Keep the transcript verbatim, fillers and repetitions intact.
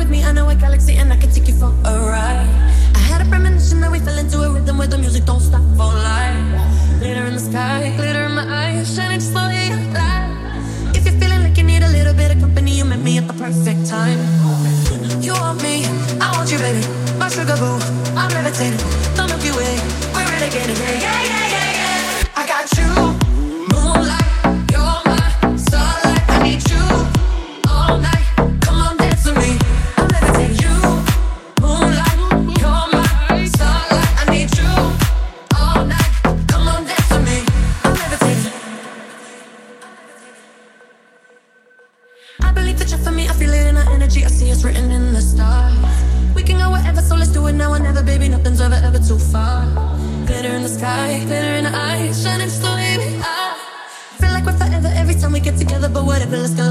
with me, I know a galaxy and I can take you for a ride. I had a premonition that we fell into a rhythm where the music don't stop for life. Glitter in the sky, glitter in my eyes, shining just for you light. If you're feeling like you need a little bit of company, you met me at the perfect time. You want me, I want you, baby. My sugar boo, I'm levitating. The Milky Way, we're renegading. Yeah, yeah, yeah, yeah, yeah. I got you, moonlight, you're my starlight. I need you all night. Come on, dance with me. I'm levitating. You, moonlight, you're my starlight. I need you all night. Come on, dance with me. I'm levitating. I believe that you're for me. I feel it in our energy. I see it's written in the stars. We can go wherever, so let's do it now or never, baby. Nothing's ever, ever too far. Glitter in the sky, glitter in the eyes, shining just the way we are. Feel like we're forever every time we get together, but whatever, let's go